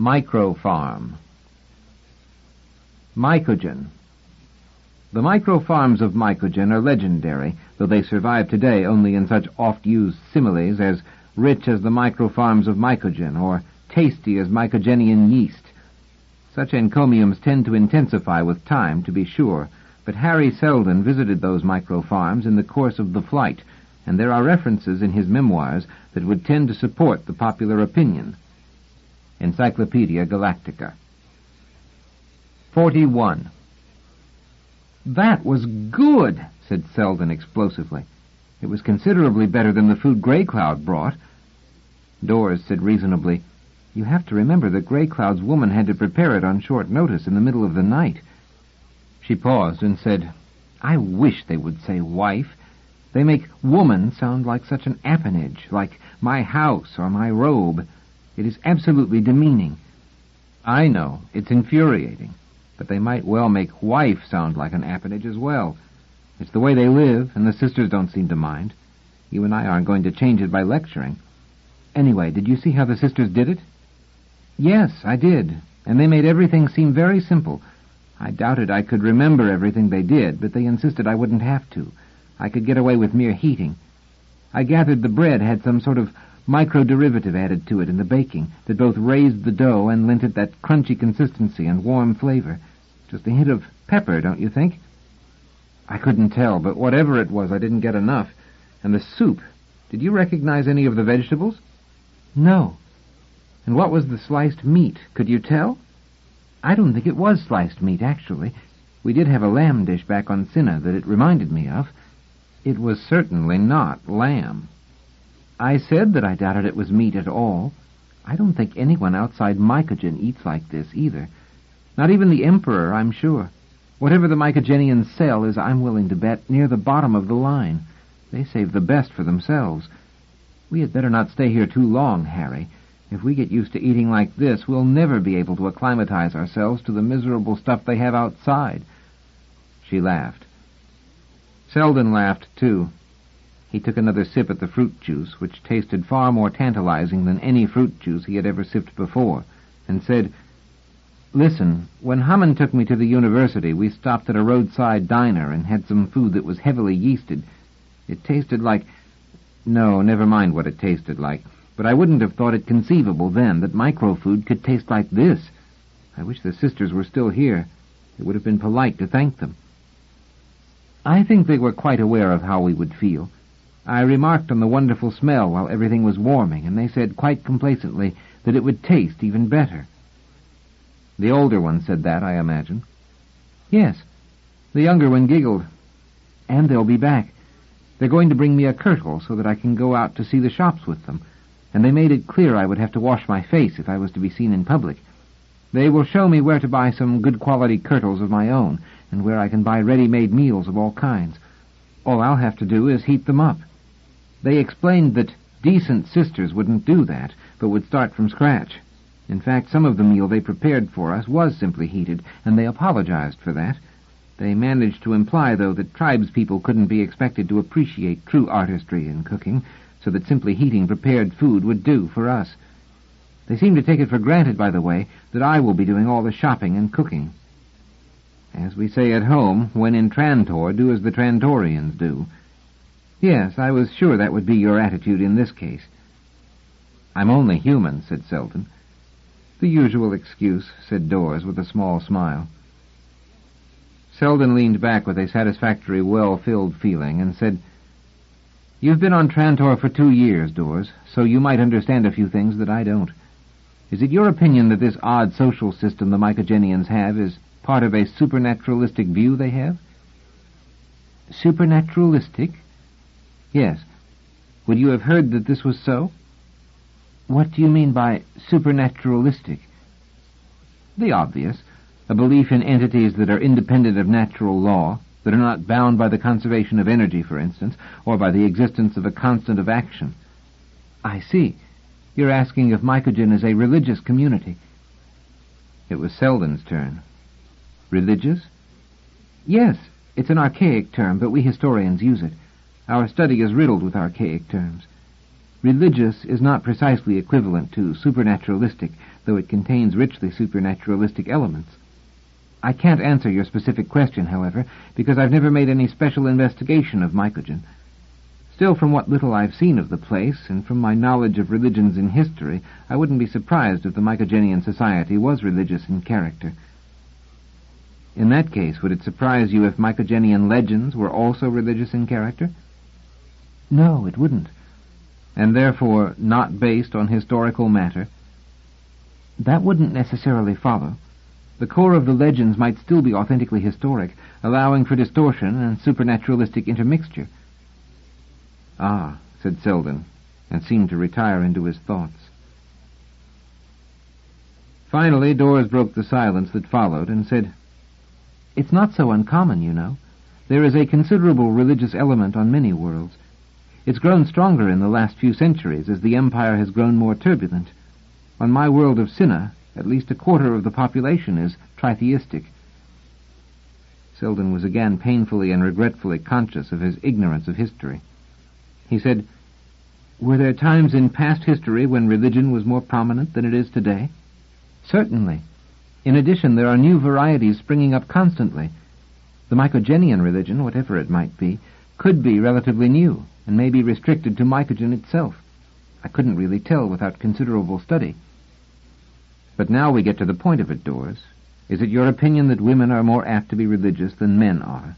Microfarm. Mycogen. The microfarms of Mycogen are legendary, though they survive today only in such oft-used similes as rich as the microfarms of Mycogen, or tasty as Mycogenian yeast. Such encomiums tend to intensify with time, to be sure, but Harry Seldon visited those microfarms in the course of the flight, and there are references in his memoirs that would tend to support the popular opinion. Encyclopedia Galactica. 41. "That was good," said Seldon explosively. "It was considerably better than the food Grey Cloud brought." Dawes said reasonably, "You have to remember that Grey Cloud's woman had to prepare it on short notice in the middle of the night." She paused and said, "I wish they would say wife. They make woman sound like such an appanage, like my house or my robe. It is absolutely demeaning." "I know, it's infuriating, but they might well make wife sound like an appanage as well. It's the way they live, and the sisters don't seem to mind. You and I aren't going to change it by lecturing. Anyway, did you see how the sisters did it?" "Yes, I did, and they made everything seem very simple. I doubted I could remember everything they did, but they insisted I wouldn't have to. I could get away with mere heating. I gathered the bread had some sort of micro-derivative added to it in the baking that both raised the dough and lent it that crunchy consistency and warm flavor. Just a hint of pepper, don't you think?" "I couldn't tell, but whatever it was, I didn't get enough. And the soup, did you recognize any of the vegetables?" "No." "And what was the sliced meat? Could you tell?" "I don't think it was sliced meat, actually. We did have a lamb dish back on Cinna that it reminded me of." "It was certainly not lamb." "I said that I doubted it was meat at all. I don't think anyone outside Mycogen eats like this, either. Not even the Emperor, I'm sure. Whatever the Mycogenians sell is, I'm willing to bet, near the bottom of the line. They save the best for themselves. We had better not stay here too long, Harry. If we get used to eating like this, we'll never be able to acclimatize ourselves to the miserable stuff they have outside." She laughed. Seldon laughed, too. He took another sip at the fruit juice, which tasted far more tantalizing than any fruit juice he had ever sipped before, and said, "Listen, when Hammond took me to the university, we stopped at a roadside diner and had some food that was heavily yeasted. It tasted like... No, never mind what it tasted like. But I wouldn't have thought it conceivable then that microfood could taste like this. I wish the sisters were still here. It would have been polite to thank them." "I think they were quite aware of how we would feel. I remarked on the wonderful smell while everything was warming, and they said quite complacently that it would taste even better." "The older one said that, I imagine." "Yes. The younger one giggled. And they'll be back. They're going to bring me a kirtle so that I can go out to see the shops with them, and they made it clear I would have to wash my face if I was to be seen in public. They will show me where to buy some good-quality kirtles of my own, and where I can buy ready-made meals of all kinds. All I'll have to do is heat them up. They explained that decent sisters wouldn't do that, but would start from scratch. In fact, some of the meal they prepared for us was simply heated, and they apologized for that. They managed to imply, though, that tribespeople couldn't be expected to appreciate true artistry in cooking, so that simply heating prepared food would do for us. They seem to take it for granted, by the way, that I will be doing all the shopping and cooking. As we say at home, when in Trantor, do as the Trantorians do. Yes, I was sure that would be your attitude in this case." "I'm only human," said Seldon. "The usual excuse," said Dawes with a small smile. Seldon leaned back with a satisfactory, well-filled feeling and said, "You've been on Trantor for 2 years, Dawes, so you might understand a few things that I don't. Is it your opinion that this odd social system the Mycogenians have is part of a supernaturalistic view they have?" "Supernaturalistic?" "Yes. Would you have heard that this was so?" "What do you mean by supernaturalistic?" "The obvious. A belief in entities that are independent of natural law, that are not bound by the conservation of energy, for instance, or by the existence of a constant of action." "I see. You're asking if Mycogen is a religious community." It was Seldon's turn. "Religious?" "Yes. It's an archaic term, but we historians use it. Our study is riddled with archaic terms." Religious is not precisely equivalent to supernaturalistic, though it contains richly supernaturalistic elements. I can't answer your specific question, however, because I've never made any special investigation of Mycogen. Still, from what little I've seen of the place, and from my knowledge of religions in history, I wouldn't be surprised if the Mycogenian society was religious in character. In that case, would it surprise you if Mycogenian legends were also religious in character? No, it wouldn't. And therefore not based on historical matter? That wouldn't necessarily follow. The core of the legends might still be authentically historic, allowing for distortion and supernaturalistic intermixture. Ah, said Selden, and seemed to retire into his thoughts. Finally, Dawes broke the silence that followed and said, "It's not so uncommon, you know. There is a considerable religious element on many worlds. It's grown stronger in the last few centuries as the Empire has grown more turbulent. On my world of Cinna, at least a quarter of the population is tritheistic." Selden was again painfully and regretfully conscious of his ignorance of history. He said, "Were there times in past history when religion was more prominent than it is today?" "Certainly. In addition, there are new varieties springing up constantly. The Mycogenian religion, whatever it might be, could be relatively new, and may be restricted to Mycogen itself. I couldn't really tell without considerable study." "But now we get to the point of it, Dawes. Is it your opinion that women are more apt to be religious than men are?"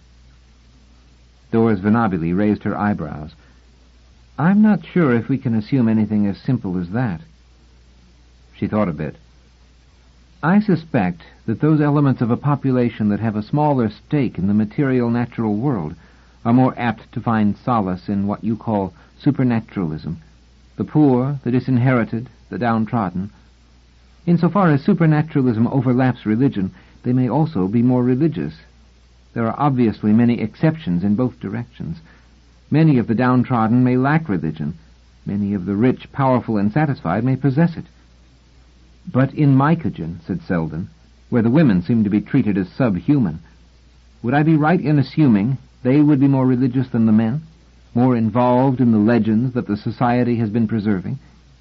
Dawes Venabili raised her eyebrows. "I'm not sure if we can assume anything as simple as that." She thought a bit. "I suspect that those elements of a population that have a smaller stake in the material natural world are more apt to find solace in what you call supernaturalism, the poor, the disinherited, the downtrodden. Insofar as supernaturalism overlaps religion, they may also be more religious. There are obviously many exceptions in both directions. Many of the downtrodden may lack religion. Many of the rich, powerful, and satisfied may possess it." "But in Mycogen," said Selden, "where the women seem to be treated as subhuman, would I be right in assuming they would be more religious than the men, more involved in the legends that the society has been preserving?"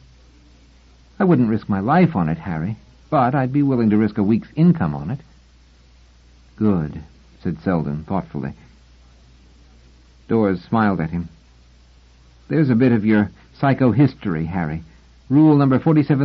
"I wouldn't risk my life on it, Harry, but I'd be willing to risk a week's income on it." "Good," said Selden thoughtfully. Dawes smiled at him. "There's a bit of your psychohistory, Harry. Rule number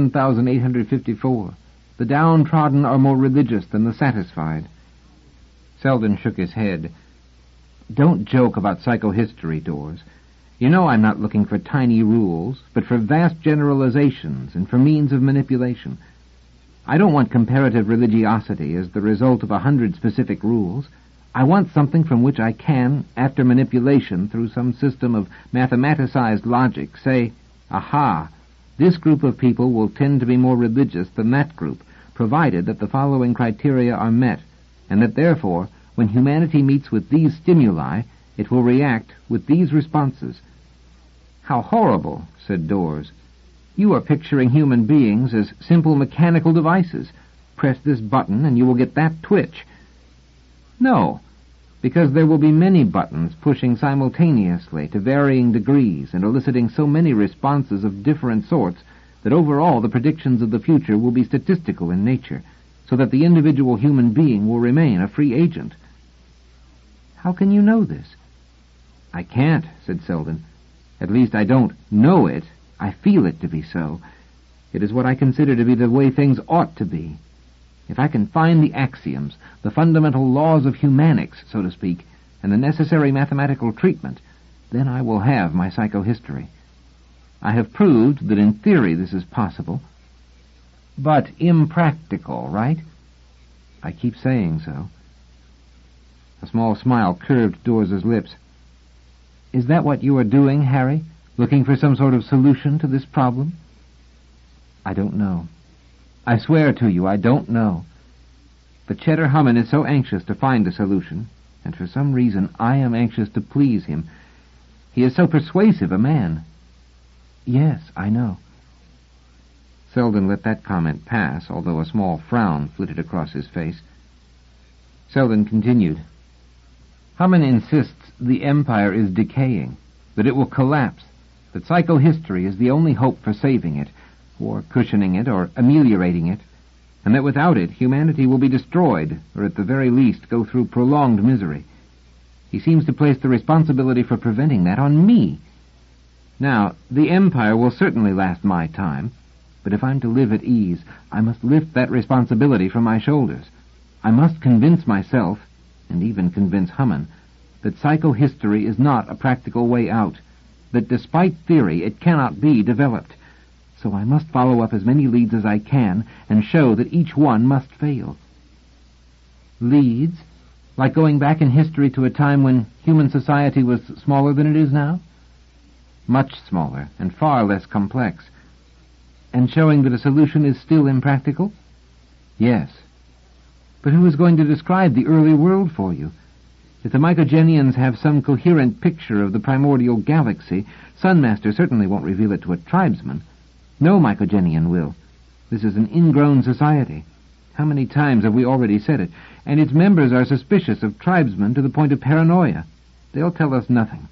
47,854. The downtrodden are more religious than the satisfied." Selden shook his head. "Don't joke about psychohistory, Dawes. You know I'm not looking for tiny rules, but for vast generalizations and for means of manipulation. I don't want comparative religiosity as the result of 100 specific rules. I want something from which I can, after manipulation through some system of mathematicized logic, say, aha, this group of people will tend to be more religious than that group, provided that the following criteria are met, and that therefore, when humanity meets with these stimuli, it will react with these responses." "How horrible," said Dawes. "You are picturing human beings as simple mechanical devices. Press this button and you will get that twitch." "No, because there will be many buttons pushing simultaneously to varying degrees and eliciting so many responses of different sorts that overall the predictions of the future will be statistical in nature, so that the individual human being will remain a free agent." "How can you know this?" "I can't," said Selden. "At least I don't know it. I feel it to be so. It is what I consider to be the way things ought to be. If I can find the axioms, the fundamental laws of humanics, so to speak, and the necessary mathematical treatment, then I will have my psychohistory. I have proved that in theory this is possible, but impractical, right?" "I keep saying so." A small smile curved Dawes's lips. "Is that what you are doing, Harry? Looking for some sort of solution to this problem?" "I don't know. I swear to you, I don't know. But Cheddar Hummin is so anxious to find a solution, and for some reason I am anxious to please him. He is so persuasive a man." "Yes, I know." Selden let that comment pass, although a small frown flitted across his face. Selden continued. "Hummin insists the Empire is decaying, that it will collapse, that psychohistory is the only hope for saving it, or cushioning it, or ameliorating it, and that without it humanity will be destroyed, or at the very least go through prolonged misery. He seems to place the responsibility for preventing that on me. Now, the Empire will certainly last my time, but if I'm to live at ease, I must lift that responsibility from my shoulders. I must convince myself, and even convince Hamann, that psychohistory is not a practical way out, that despite theory it cannot be developed. So I must follow up as many leads as I can and show that each one must fail. Leads? Like going back in history to a time when human society was smaller than it is now? Much smaller and far less complex. And showing that a solution is still impractical? Yes. But who is going to describe the early world for you? If the Mycogenians have some coherent picture of the primordial galaxy, Sunmaster certainly won't reveal it to a tribesman. No Mycogenian will. This is an ingrown society. How many times have we already said it? And its members are suspicious of tribesmen to the point of paranoia. They'll tell us nothing.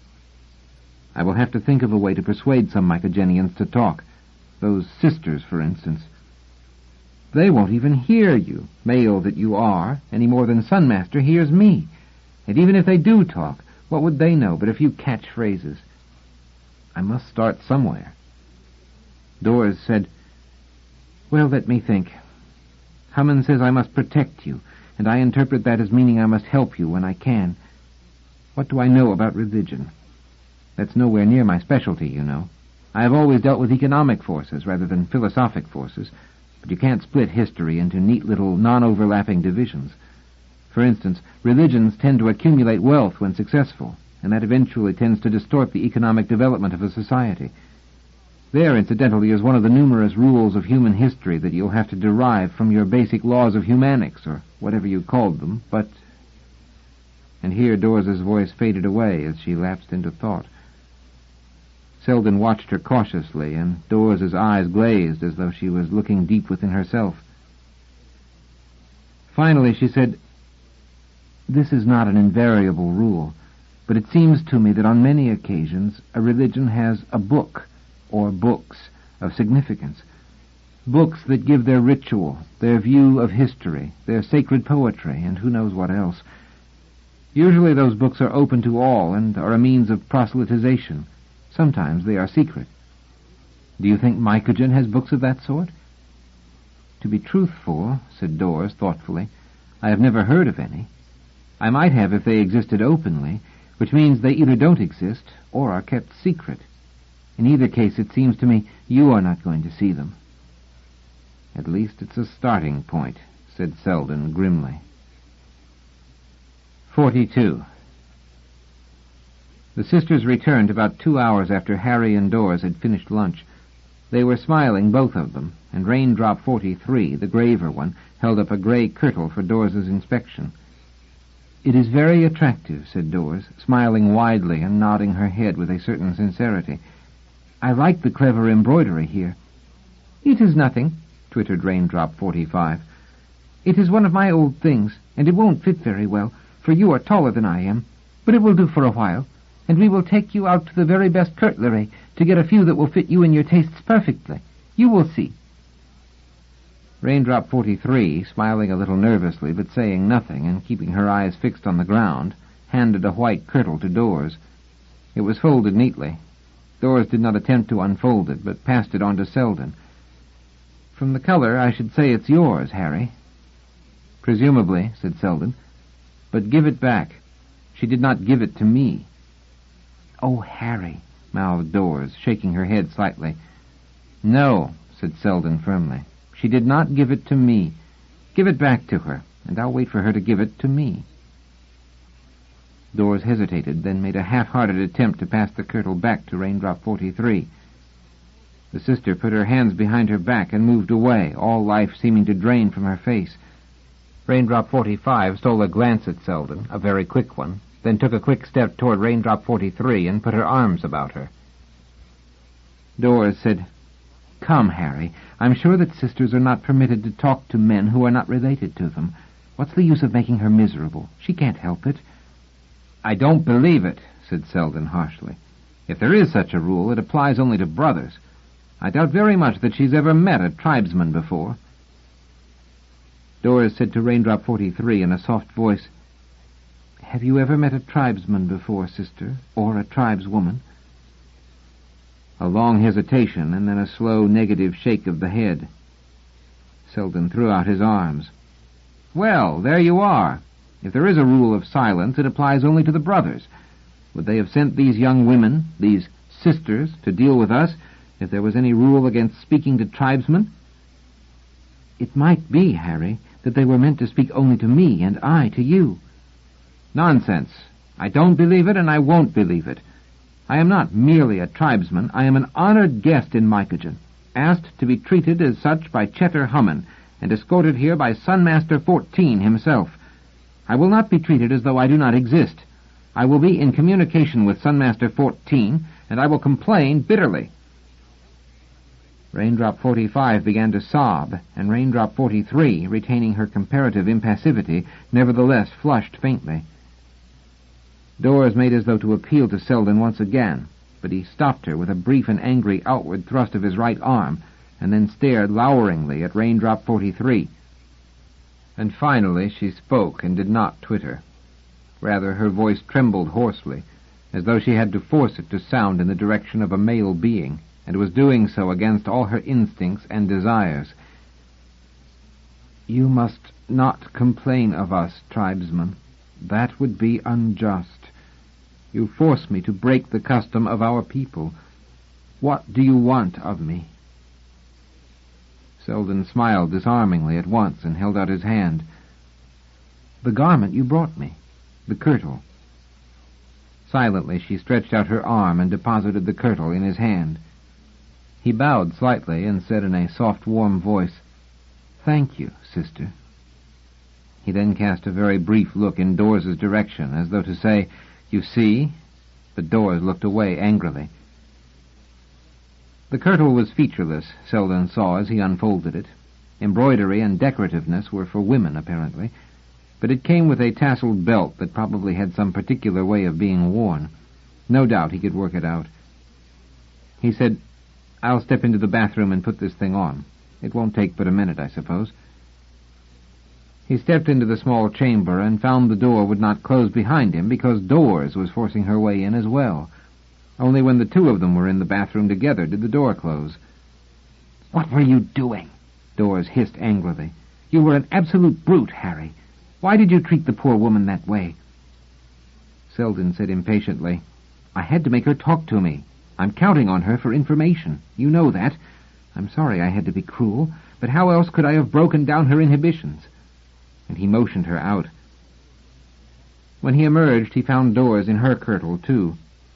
I will have to think of a way to persuade some Mycogenians to talk. Those sisters, for instance. They won't even hear you, male that you are, any more than Sunmaster hears me. And even if they do talk, what would they know but a few catchphrases? I must start somewhere. Dors said, "Well, let me think. Hamann says I must protect you, and I interpret that as meaning I must help you when I can. What do I know about religion? That's nowhere near my specialty, you know. I have always dealt with economic forces rather than philosophic forces, but you can't split history into neat little non-overlapping divisions. For instance, religions tend to accumulate wealth when successful, and that eventually tends to distort the economic development of a society. There, incidentally, is one of the numerous rules of human history that you'll have to derive from your basic laws of humanics, or whatever you called them, but..." And here Dors's voice faded away as she lapsed into thought. Selden watched her cautiously, and Dors's eyes glazed as though she was looking deep within herself. Finally she said, "This is not an invariable rule, but it seems to me that on many occasions a religion has a book, or books, of significance. Books that give their ritual, their view of history, their sacred poetry, and who knows what else. Usually those books are open to all and are a means of proselytization. Sometimes they are secret. Do you think Mycogen has books of that sort?" "To be truthful," said Dors thoughtfully, "I have never heard of any. I might have if they existed openly, which means they either don't exist or are kept secret. In either case, it seems to me you are not going to see them." "At least it's a starting point," said Selden grimly. 42. The sisters returned about 2 hours after Harry and Dors had finished lunch. They were smiling, both of them, and Raindrop 43, the graver one, held up a gray kirtle for Dors's inspection. "It is very attractive," said Dors, smiling widely and nodding her head with a certain sincerity. "I like the clever embroidery here." "It is nothing," twittered Raindrop 45. "It is one of my old things, and it won't fit very well, for you are taller than I am, but it will do for a while, and we will take you out to the very best cutlery to get a few that will fit you and your tastes perfectly. You will see." Raindrop 43, smiling a little nervously but saying nothing and keeping her eyes fixed on the ground, handed a white kirtle to Dors. It was folded neatly. Dors did not attempt to unfold it, but passed it on to Selden. "From the color, I should say it's yours, Harry." "Presumably," said Selden. "But give it back. She did not give it to me." "Oh, Harry," mouthed Dors, shaking her head slightly. "No," said Selden firmly. "She did not give it to me. Give it back to her, and I'll wait for her to give it to me." Dors hesitated, then made a half-hearted attempt to pass the kirtle back to Raindrop 43. The sister put her hands behind her back and moved away, all life seeming to drain from her face. Raindrop 45 stole a glance at Selden, a very quick one, then took a quick step toward Raindrop 43 and put her arms about her. Dors said, "Come, Harry, I'm sure that sisters are not permitted to talk to men who are not related to them. What's the use of making her miserable? She can't help it." "I don't believe it," said Selden harshly. If there is such a rule, it applies only to brothers. I doubt very much that she's ever met a tribesman before." Doris said to Raindrop 43 in a soft voice, "Have you ever met a tribesman before, sister, or a tribeswoman?" A long hesitation, and then a slow negative shake of the head. Selden threw out his arms. "Well, there you are. If there is a rule of silence, it applies only to the brothers. Would they have sent these young women, these sisters, to deal with us, if there was any rule against speaking to tribesmen?" "It might be, Harry, that they were meant to speak only to me, and I to you." "Nonsense. I don't believe it, and I won't believe it. I am not merely a tribesman. I am an honored guest in Mycogen, asked to be treated as such by Chetter Hummin, and escorted here by Sunmaster 14 himself. I will not be treated as though I do not exist. I will be in communication with Sunmaster 14, and I will complain bitterly." Raindrop 45 began to sob, and Raindrop 43, retaining her comparative impassivity, nevertheless flushed faintly. Doris made as though to appeal to Selden once again, but he stopped her with a brief and angry outward thrust of his right arm, and then stared loweringly at Raindrop 43. And finally she spoke and did not twitter. Rather, her voice trembled hoarsely, as though she had to force it to sound in the direction of a male being, and was doing so against all her instincts and desires. "You must not complain of us, tribesmen. That would be unjust. You force me to break the custom of our people. What do you want of me?" Selden smiled disarmingly at once and held out his hand. "The garment you brought me. The kirtle." Silently she stretched out her arm and deposited the kirtle in his hand. He bowed slightly and said in a soft, warm voice, "Thank you, sister." He then cast a very brief look in Doris's direction, as though to say, "You see?" But Doris looked away angrily. The kirtle was featureless, Selden saw as he unfolded it. Embroidery and decorativeness were for women, apparently, but it came with a tasseled belt that probably had some particular way of being worn. No doubt he could work it out. He said, "I'll step into the bathroom and put this thing on. It won't take but a minute, I suppose." He stepped into the small chamber and found the door would not close behind him because Doris was forcing her way in as well. Only when the two of them were in the bathroom together did the door close. "What were you doing?" Doris hissed angrily. "You were an absolute brute, Harry. Why did you treat the poor woman that way?" Selden said impatiently, "I had to make her talk to me. I'm counting on her for information. You know that. I'm sorry I had to be cruel, but how else could I have broken down her inhibitions?" And he motioned her out. When he emerged, he found Doris in her kirtle, too.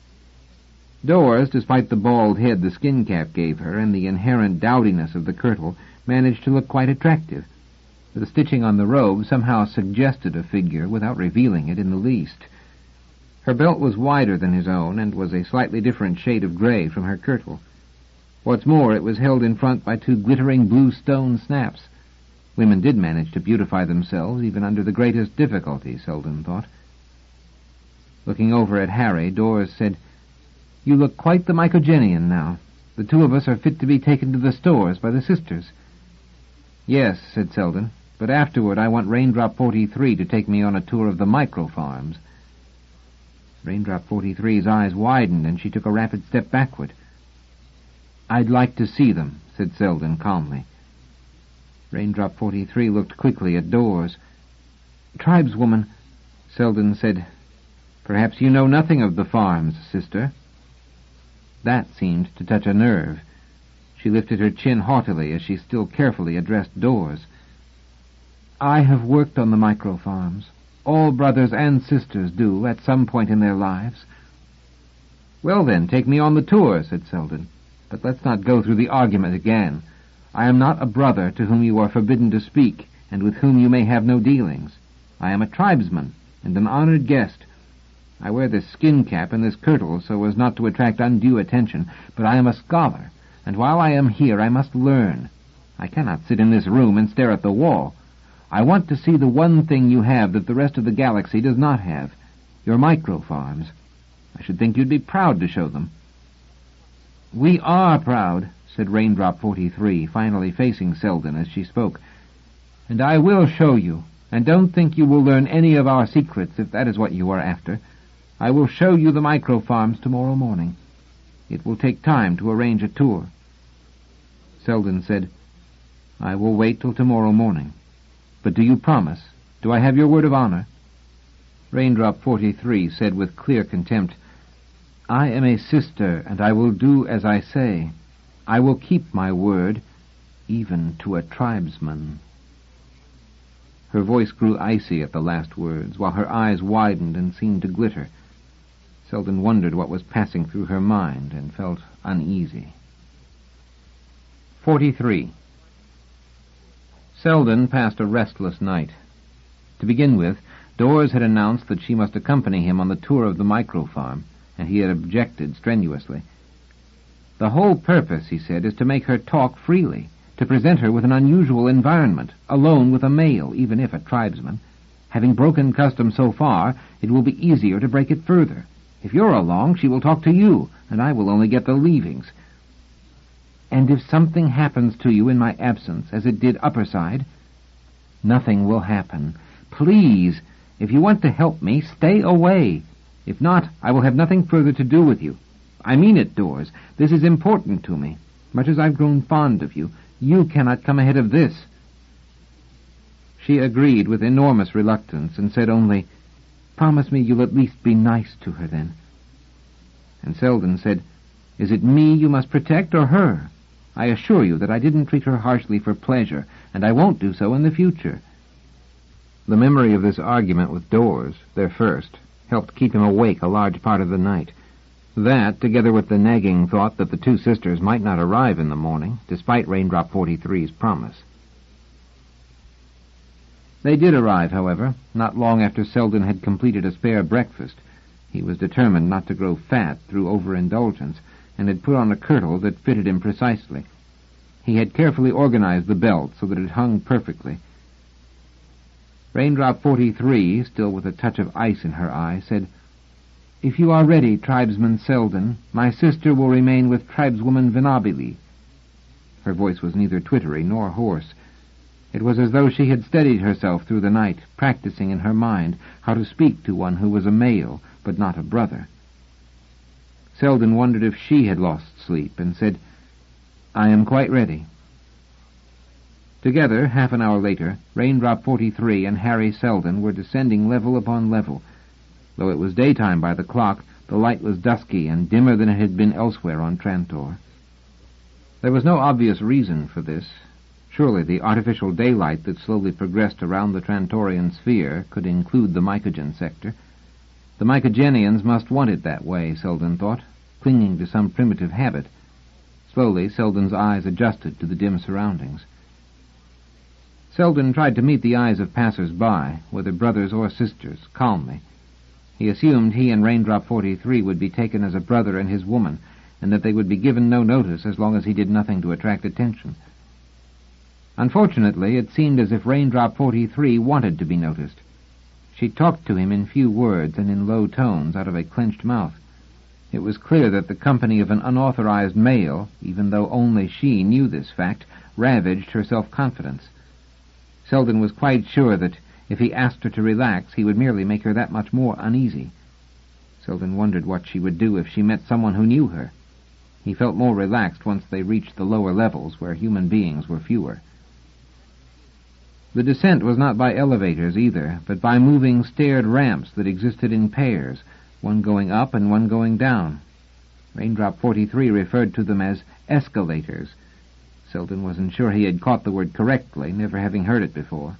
Doris, despite the bald head the skin cap gave her and the inherent dowdiness of the kirtle, managed to look quite attractive. The stitching on the robe somehow suggested a figure without revealing it in the least. Her belt was wider than his own, and was a slightly different shade of gray from her kirtle. What's more, it was held in front by two glittering blue stone snaps. Women did manage to beautify themselves even under the greatest difficulty, Selden thought. Looking over at Harry, Doris said, "You look quite the Mycogenian now. The two of us are fit to be taken to the stores by the sisters." "Yes," said Selden, "but afterward I want Raindrop 43 to take me on a tour of the micro-farms." Raindrop 43's eyes widened, and she took a rapid step backward. "I'd like to see them," said Selden calmly. Raindrop 43 looked quickly at Doris. "Tribeswoman," Selden said, "perhaps you know nothing of the farms, sister." That seemed to touch a nerve. She lifted her chin haughtily as she still carefully addressed Doris. "I have worked on the micro-farms. All brothers and sisters do at some point in their lives." "Well then, take me on the tour," said Selden. "But let's not go through the argument again. I am not a brother to whom you are forbidden to speak, and with whom you may have no dealings. I am a tribesman, and an honored guest. I wear this skin cap and this kirtle so as not to attract undue attention, but I am a scholar, and while I am here I must learn. I cannot sit in this room and stare at the wall. I want to see the one thing you have that the rest of the galaxy does not have, your micro-farms. I should think you'd be proud to show them. "We are proud," said Raindrop 43, finally facing Selden as she spoke. "And I will show you, and don't think you will learn any of our secrets if that is what you are after. I will show you the micro-farms tomorrow morning. It will take time to arrange a tour." Selden said, "I will wait till tomorrow morning. But do you promise? Do I have your word of honor?" Raindrop 43 said with clear contempt, "I am a sister, and I will do as I say. I will keep my word, even to a tribesman." Her voice grew icy at the last words, while her eyes widened and seemed to glitter. Selden wondered what was passing through her mind, and felt uneasy. 43. Selden passed a restless night. To begin with, Dawes had announced that she must accompany him on the tour of the micro-farm, and he had objected strenuously. "The whole purpose," he said, "is to make her talk freely, to present her with an unusual environment, alone with a male, even if a tribesman. Having broken custom so far, it will be easier to break it further. If you're along, she will talk to you, and I will only get the leavings. And if something happens to you in my absence, as it did Upperside?" "Nothing will happen. Please, if you want to help me, stay away. If not, I will have nothing further to do with you. I mean it, Dawes. This is important to me. Much as I've grown fond of you, you cannot come ahead of this." She agreed with enormous reluctance and said only, "Promise me you'll at least be nice to her then." And Selden said, "Is it me you must protect or her? I assure you that I didn't treat her harshly for pleasure, and I won't do so in the future." The memory of this argument with Dawes, their first, helped keep him awake a large part of the night. That, together with the nagging thought that the two sisters might not arrive in the morning, despite Raindrop 43's promise. They did arrive, however, not long after Selden had completed a spare breakfast. He was determined not to grow fat through overindulgence, and had put on a kirtle that fitted him precisely. He had carefully organized the belt so that it hung perfectly. Raindrop 43, still with a touch of ice in her eye, said, "If you are ready, Tribesman Selden, my sister will remain with Tribeswoman Venabili." Her voice was neither twittery nor hoarse. It was as though she had steadied herself through the night, practicing in her mind how to speak to one who was a male, but not a brother. Selden wondered if she had lost sleep, and said, "I am quite ready." Together, half an hour later, Raindrop 43 and Harry Selden were descending level upon level. Though it was daytime by the clock, the light was dusky and dimmer than it had been elsewhere on Trantor. There was no obvious reason for this. Surely the artificial daylight that slowly progressed around the Trantorian sphere could include the Mycogen sector. The Mycogenians must want it that way, Selden thought, clinging to some primitive habit. Slowly, Selden's eyes adjusted to the dim surroundings. Selden tried to meet the eyes of passers-by, whether brothers or sisters, calmly. He assumed he and Raindrop 43 would be taken as a brother and his woman, and that they would be given no notice as long as he did nothing to attract attention. Unfortunately, it seemed as if Raindrop 43 wanted to be noticed. She talked to him in few words and in low tones out of a clenched mouth. It was clear that the company of an unauthorized male, even though only she knew this fact, ravaged her self-confidence. Selden was quite sure that if he asked her to relax, he would merely make her that much more uneasy. Selden wondered what she would do if she met someone who knew her. He felt more relaxed once they reached the lower levels, where human beings were fewer. The descent was not by elevators either, but by moving staired ramps that existed in pairs, one going up and one going down. Raindrop 43 referred to them as escalators. Selden wasn't sure he had caught the word correctly, never having heard it before.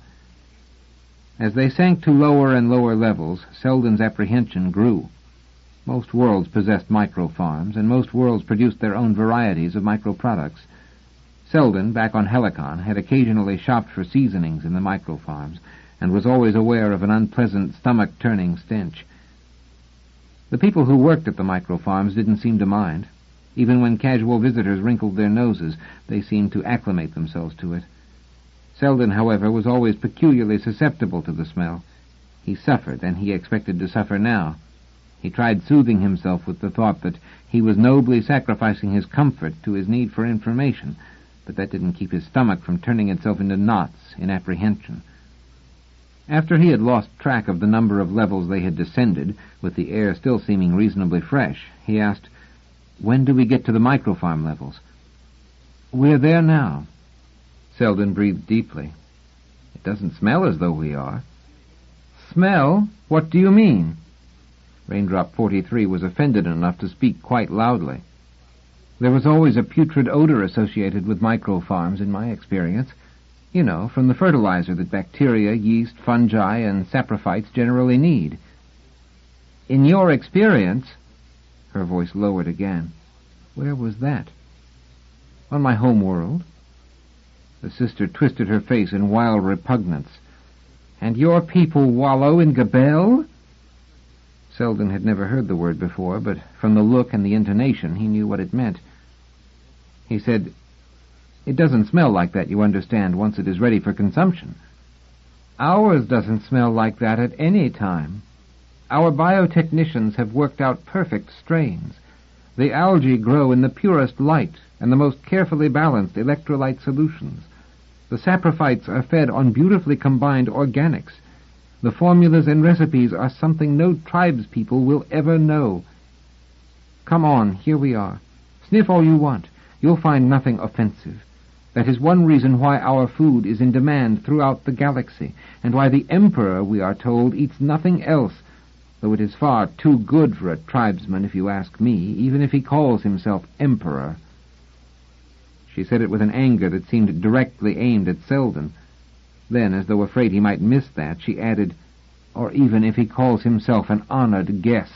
As they sank to lower and lower levels, Selden's apprehension grew. Most worlds possessed micro-farms, and most worlds produced their own varieties of micro-products. Selden, back on Helicon, had occasionally shopped for seasonings in the micro-farms, and was always aware of an unpleasant, stomach-turning stench. The people who worked at the micro-farms didn't seem to mind. Even when casual visitors wrinkled their noses, they seemed to acclimate themselves to it. Selden, however, was always peculiarly susceptible to the smell. He suffered, and he expected to suffer now. He tried soothing himself with the thought that he was nobly sacrificing his comfort to his need for information, but that didn't keep his stomach from turning itself into knots in apprehension. After he had lost track of the number of levels they had descended, with the air still seeming reasonably fresh, he asked, "When do we get to the microfarm levels?" "We're there now." Selden breathed deeply. "It doesn't smell as though we are." "Smell? What do you mean?" Raindrop 43 was offended enough to speak quite loudly. "There was always a putrid odor associated with microfarms in my experience. You know, from the fertilizer that bacteria, yeast, fungi, and saprophytes generally need." "In your experience?" Her voice lowered again. "Where was that?" "On my home world." The sister twisted her face in wild repugnance. "And your people wallow in gabelle?" Selden had never heard the word before, but from the look and the intonation he knew what it meant. He said, "It doesn't smell like that, you understand, once it is ready for consumption." "Ours doesn't smell like that at any time. Our biotechnicians have worked out perfect strains. The algae grow in the purest light and the most carefully balanced electrolyte solutions. The saprophytes are fed on beautifully combined organics. The formulas and recipes are something no tribespeople will ever know. Come on, here we are. Sniff all you want. You'll find nothing offensive. That is one reason why our food is in demand throughout the galaxy, and why the Emperor, we are told, eats nothing else, though it is far too good for a tribesman, if you ask me, even if he calls himself Emperor." She said it with an anger that seemed directly aimed at Selden. Then, as though afraid he might miss that, she added, "Or even if he calls himself an honored guest."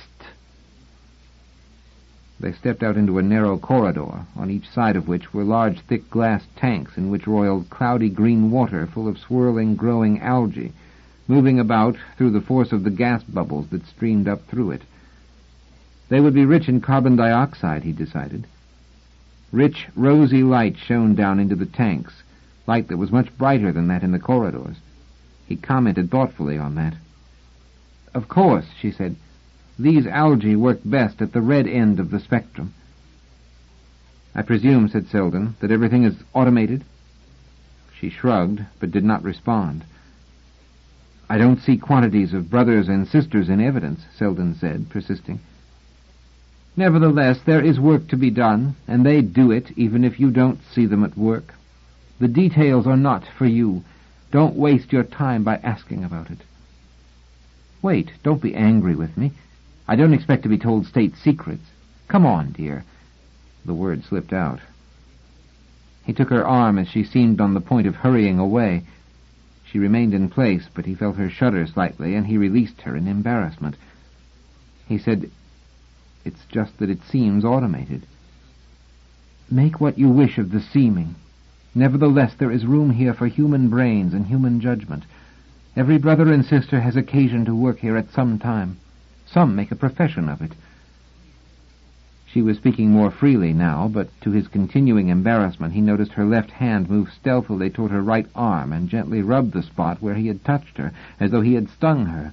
They stepped out into a narrow corridor, on each side of which were large, thick glass tanks in which roiled cloudy green water full of swirling, growing algae, moving about through the force of the gas bubbles that streamed up through it. They would be rich in carbon dioxide, he decided. Rich, rosy light shone down into the tanks, light that was much brighter than that in the corridors. He commented thoughtfully on that. "Of course," she said, "these algae work best at the red end of the spectrum." "I presume," said Selden, "that everything is automated?" She shrugged, but did not respond. "I don't see quantities of brothers and sisters in evidence," Selden said, persisting. "Nevertheless, there is work to be done, and they do it even if you don't see them at work. The details are not for you. Don't waste your time by asking about it." "Wait, don't be angry with me. I don't expect to be told state secrets. Come on, dear." The word slipped out. He took her arm as she seemed on the point of hurrying away. She remained in place, but he felt her shudder slightly, and he released her in embarrassment. He said, "It's just that it seems automated." "Make what you wish of the seeming. Nevertheless, there is room here for human brains and human judgment. Every brother and sister has occasion to work here at some time. Some make a profession of it." She was speaking more freely now, but to his continuing embarrassment he noticed her left hand move stealthily toward her right arm and gently rub the spot where he had touched her, as though he had stung her.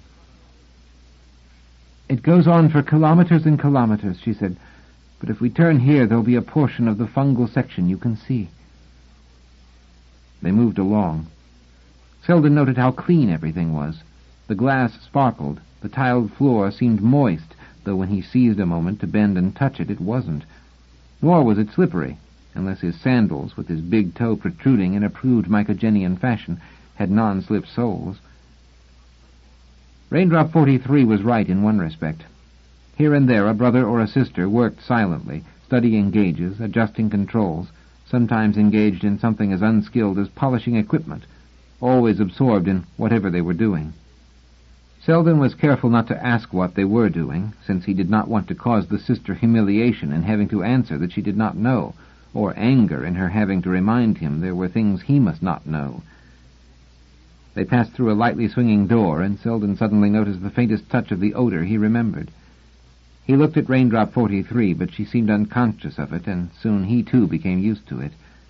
"It goes on for kilometers and kilometers," she said, "but if we turn here there'll be a portion of the fungal section you can see." They moved along. Selden noted how clean everything was. The glass sparkled. The tiled floor seemed moist, though when he seized a moment to bend and touch it, it wasn't. Nor was it slippery, unless his sandals, with his big toe protruding in approved Mycogenian fashion, had non-slip soles. Raindrop 43 was right in one respect. Here and there a brother or a sister worked silently, studying gauges, adjusting controls, sometimes engaged in something as unskilled as polishing equipment, always absorbed in whatever they were doing. Selden was careful not to ask what they were doing, since he did not want to cause the sister humiliation in having to answer that she did not know, or anger in her having to remind him there were things he must not know. They passed through a lightly swinging door, and Selden suddenly noticed the faintest touch of the odor he remembered. He looked at Raindrop 43, but she seemed unconscious of it, and soon he too became used to it.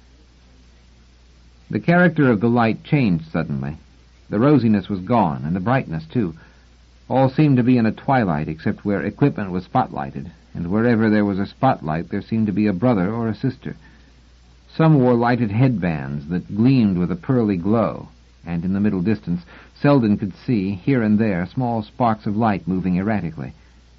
The character of the light changed suddenly. The rosiness was gone, and the brightness too. All seemed to be in a twilight except where equipment was spotlighted, and wherever there was a spotlight there seemed to be a brother or a sister. Some wore lighted headbands that gleamed with a pearly glow, and in the middle distance Selden could see, here and there, small sparks of light moving erratically.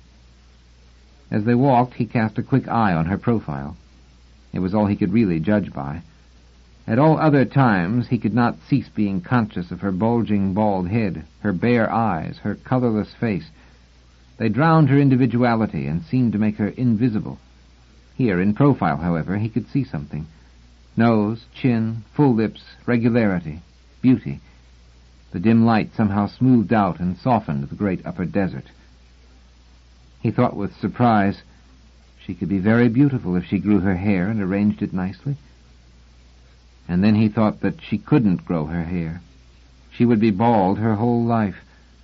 As they walked, he cast a quick eye on her profile. It was all he could really judge by. At all other times he could not cease being conscious of her bulging bald head, her bare eyes, her colorless face. They drowned her individuality and seemed to make her invisible. Here, in profile, however, he could see something. Nose, chin, full lips, regularity, beauty. The dim light somehow smoothed out and softened the great upper desert. He thought with surprise, she could be very beautiful if she grew her hair and arranged it nicely. And then he thought that she couldn't grow her hair. She would be bald her whole life.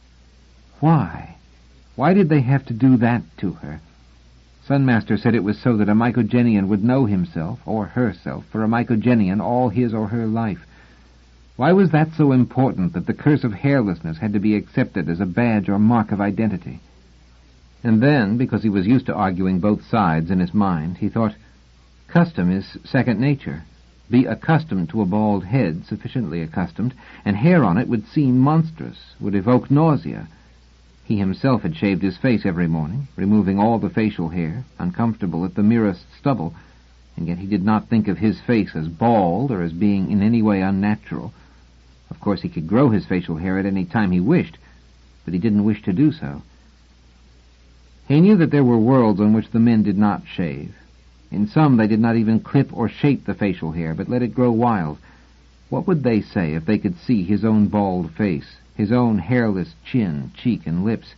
Why? Why did they have to do that to her? Sunmaster said it was so that a Mycogenian would know himself, or herself, for a Mycogenian all his or her life. Why was that so important that the curse of hairlessness had to be accepted as a badge or mark of identity? And then, because he was used to arguing both sides in his mind, he thought, custom is second nature. Be accustomed to a bald head, sufficiently accustomed, and hair on it would seem monstrous, would evoke nausea. He himself had shaved his face every morning, removing all the facial hair, uncomfortable at the merest stubble, and yet he did not think of his face as bald or as being in any way unnatural. Of course he could grow his facial hair at any time he wished, but he didn't wish to do so. He knew that there were worlds on which the men did not shave. In some they did not even clip or shape the facial hair, but let it grow wild. What would they say if they could see his own bald face, his own hairless chin, cheek, and lips?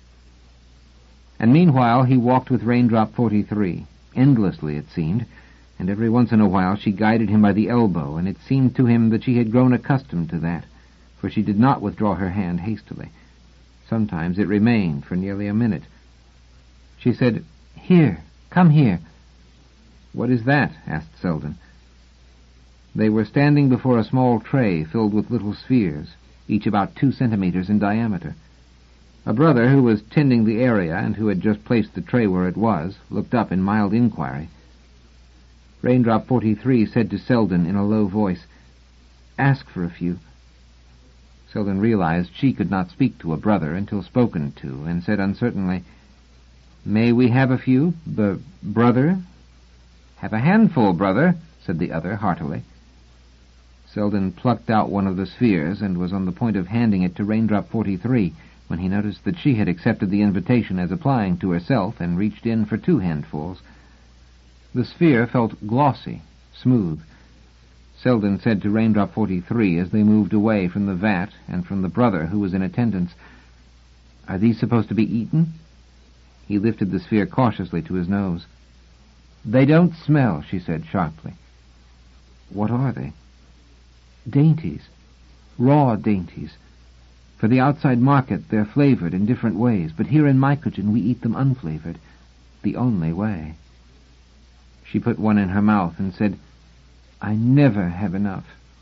And meanwhile he walked with Raindrop 43, endlessly it seemed, and every once in a while she guided him by the elbow, and it seemed to him that she had grown accustomed to that, for she did not withdraw her hand hastily. Sometimes it remained for nearly a minute. She said, "Here, come here." "What is that?" asked Selden. They were standing before a small tray filled with little spheres, each about 2 centimeters in diameter. A brother who was tending the area and who had just placed the tray where it was looked up in mild inquiry. Raindrop 43 said to Selden in a low voice, "Ask for a few." Selden realized she could not speak to a brother until spoken to, and said uncertainly, "May we have a few, brother?" "Have a handful, brother," said the other heartily. Selden plucked out one of the spheres and was on the point of handing it to Raindrop 43 when he noticed that she had accepted the invitation as applying to herself and reached in for 2 handfuls. The sphere felt glossy, smooth. Selden said to Raindrop 43 as they moved away from the vat and from the brother who was in attendance, "Are these supposed to be eaten?" He lifted the sphere cautiously to his nose. "They don't smell," she said sharply. "What are they?" "Dainties. Raw dainties. For the outside market they're flavored in different ways, but here in Mycogen we eat them unflavored. The only way." She put one in her mouth and said, "I never have enough."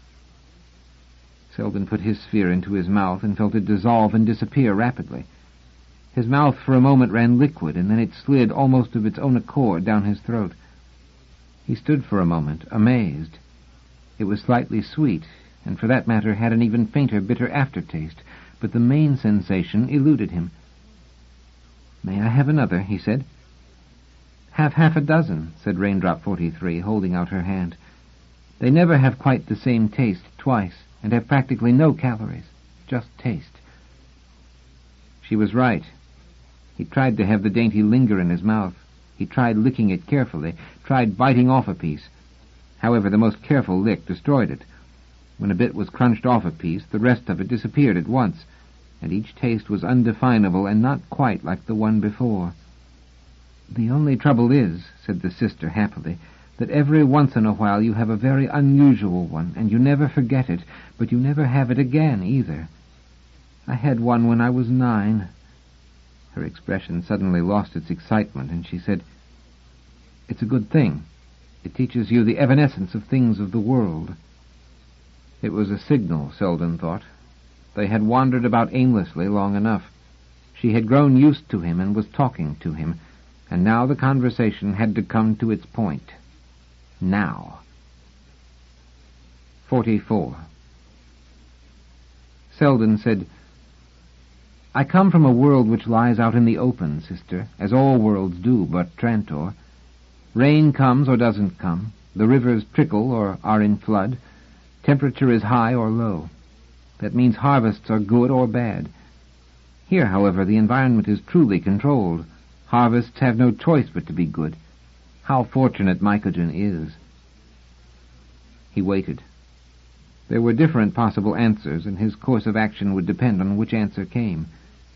Selden put his sphere into his mouth and felt it dissolve and disappear rapidly. His mouth for a moment ran liquid, and then it slid almost of its own accord down his throat. He stood for a moment, amazed. It was slightly sweet, and for that matter had an even fainter bitter aftertaste, but the main sensation eluded him. "May I have another?" he said. "Have half a dozen," said Raindrop 43, holding out her hand. "They never have quite the same taste twice, and have practically no calories, just taste." She was right. He tried to have the dainty linger in his mouth. He tried licking it carefully, tried biting off a piece. However, the most careful lick destroyed it. When a bit was crunched off a piece, the rest of it disappeared at once, and each taste was undefinable and not quite like the one before. "The only trouble is," said the sister happily, "that every once in a while you have a very unusual one, and you never forget it, but you never have it again either. I had one when I was 9. Her expression suddenly lost its excitement, and she said, "It's a good thing. It teaches you the evanescence of things of the world." It was a signal, Selden thought. They had wandered about aimlessly long enough. She had grown used to him and was talking to him, and now the conversation had to come to its point. Now. 44. Selden said, "I come from a world which lies out in the open, sister, as all worlds do but Trantor. Rain comes or doesn't come, the rivers trickle or are in flood, temperature is high or low. That means harvests are good or bad. Here, however, the environment is truly controlled. Harvests have no choice but to be good. How fortunate Mycogen is." He waited. There were different possible answers, and his course of action would depend on which answer came.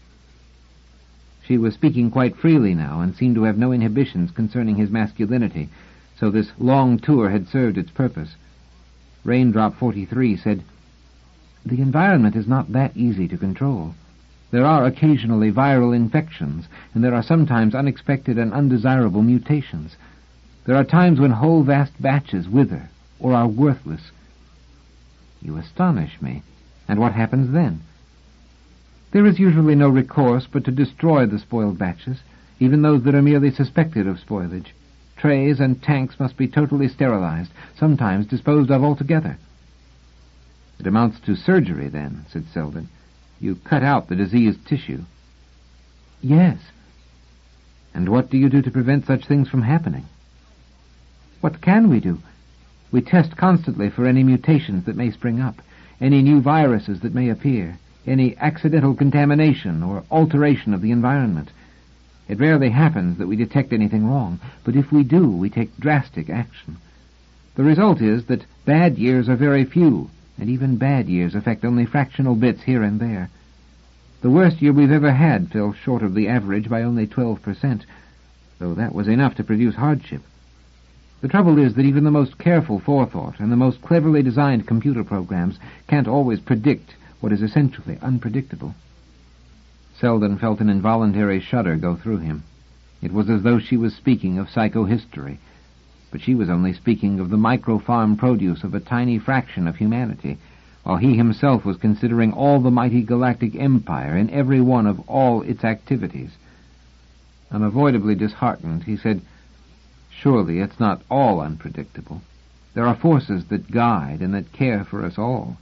She was speaking quite freely now, and seemed to have no inhibitions concerning his masculinity, so this long tour had served its purpose. Raindrop 43 said, "The environment is not that easy to control. There are occasionally viral infections, and there are sometimes unexpected and undesirable mutations. There are times when whole vast batches wither or are worthless." "You astonish me. And what happens then?" "There is usually no recourse but to destroy the spoiled batches, even those that are merely suspected of spoilage. Trays and tanks must be totally sterilized, sometimes disposed of altogether." "It amounts to surgery, then," said Selden. "You cut out the diseased tissue." "Yes." "And what do you do to prevent such things from happening?" "What can we do? We test constantly for any mutations that may spring up, any new viruses that may appear, any accidental contamination or alteration of the environment. It rarely happens that we detect anything wrong, but if we do, we take drastic action. The result is that bad years are very few, and even bad years affect only fractional bits here and there. The worst year we've ever had fell short of the average by only 12%, though that was enough to produce hardship. The trouble is that even the most careful forethought and the most cleverly designed computer programs can't always predict what is essentially unpredictable." Selden felt an involuntary shudder go through him. It was as though she was speaking of psychohistory, but she was only speaking of the micro-farm produce of a tiny fraction of humanity, while he himself was considering all the mighty galactic empire in every one of all its activities. Unavoidably disheartened, he said, "Surely it's not all unpredictable. There are forces that guide and that care for us all."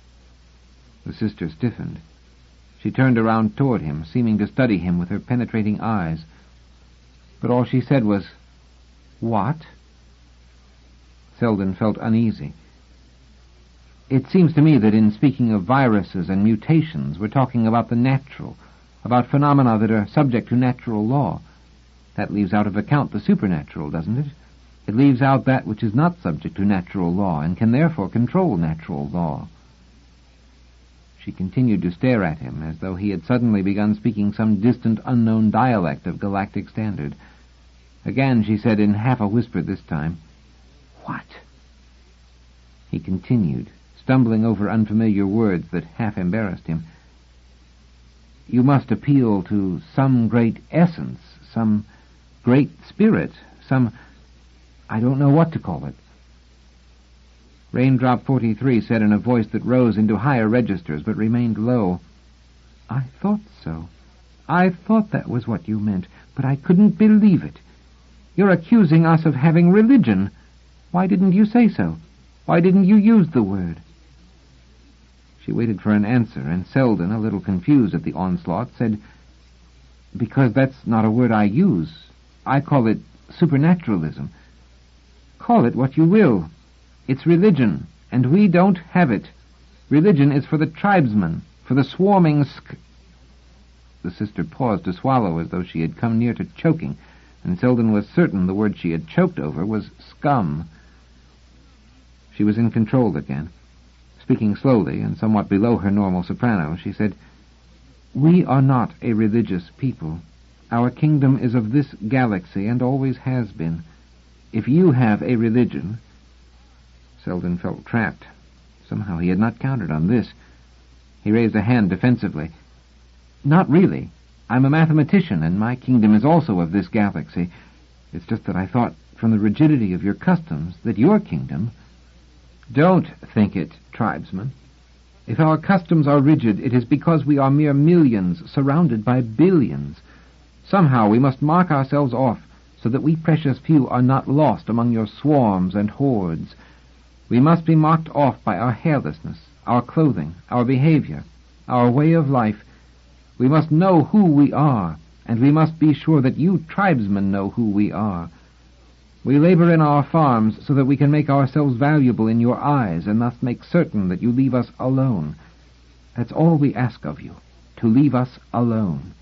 The sister stiffened. She turned around toward him, seeming to study him with her penetrating eyes. But all she said was, "What?" Selden felt uneasy. "It seems to me that in speaking of viruses and mutations, we're talking about the natural, about phenomena that are subject to natural law. That leaves out of account the supernatural, doesn't it? It leaves out that which is not subject to natural law and can therefore control natural law." She continued to stare at him as though he had suddenly begun speaking some distant, unknown dialect of galactic standard. Again she said in half a whisper this time, "What?" He continued, stumbling over unfamiliar words that half embarrassed him. "You must appeal to some great essence, some great spirit, I don't know what to call it." Raindrop 43 said in a voice that rose into higher registers but remained low, "I thought so. I thought that was what you meant, but I couldn't believe it. You're accusing us of having religion. Why didn't you say so? Why didn't you use the word?" She waited for an answer, and Selden, a little confused at the onslaught, said, "Because that's not a word I use. I call it supernaturalism. Call it what you will. It's religion, and we don't have it. Religion is for the tribesmen, for the swarming The sister paused to swallow as though she had come near to choking, and Selden was certain the word she had choked over was scum. She was in control again. Speaking slowly and somewhat below her normal soprano, she said, "We are not a religious people. Our kingdom is of this galaxy and always has been. If you have a religion—" Selden felt trapped. Somehow he had not counted on this. He raised a hand defensively. "Not really. I'm a mathematician, and my kingdom is also of this galaxy. It's just that I thought, from the rigidity of your customs, that your kingdom—" "Don't think it, tribesman. If our customs are rigid, it is because we are mere millions surrounded by billions. Somehow we must mark ourselves off so that we precious few are not lost among your swarms and hordes. We must be marked off by our hairlessness, our clothing, our behavior, our way of life. We must know who we are, and we must be sure that you tribesmen know who we are. We labor in our farms so that we can make ourselves valuable in your eyes, and thus make certain that you leave us alone. That's all we ask of you, to leave us alone.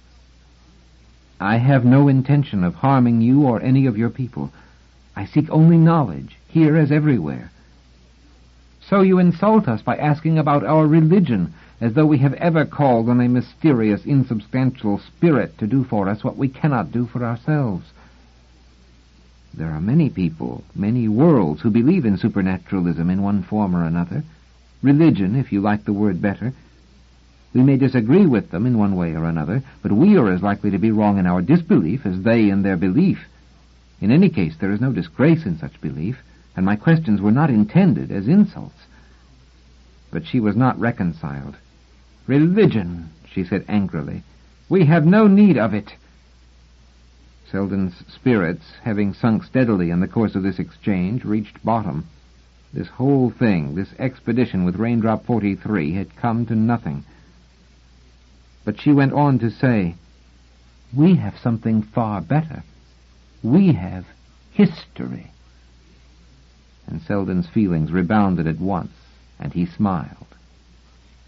I have no intention of harming you or any of your people. I seek only knowledge, here as everywhere. So you insult us by asking about our religion, as though we have ever called on a mysterious, insubstantial spirit to do for us what we cannot do for ourselves. There are many people, many worlds, who believe in supernaturalism in one form or another. Religion, if you like the word better. We may disagree with them in one way or another, but we are as likely to be wrong in our disbelief as they in their belief. In any case, there is no disgrace in such belief, and my questions were not intended as insults. But she was not reconciled. "Religion," she said angrily. "We have no need of it." Selden's spirits, having sunk steadily in the course of this exchange, reached bottom. This whole thing, this expedition with Raindrop 43, had come to nothing. But she went on to say, "We have something far better. We have history." And Selden's feelings rebounded at once, and he smiled.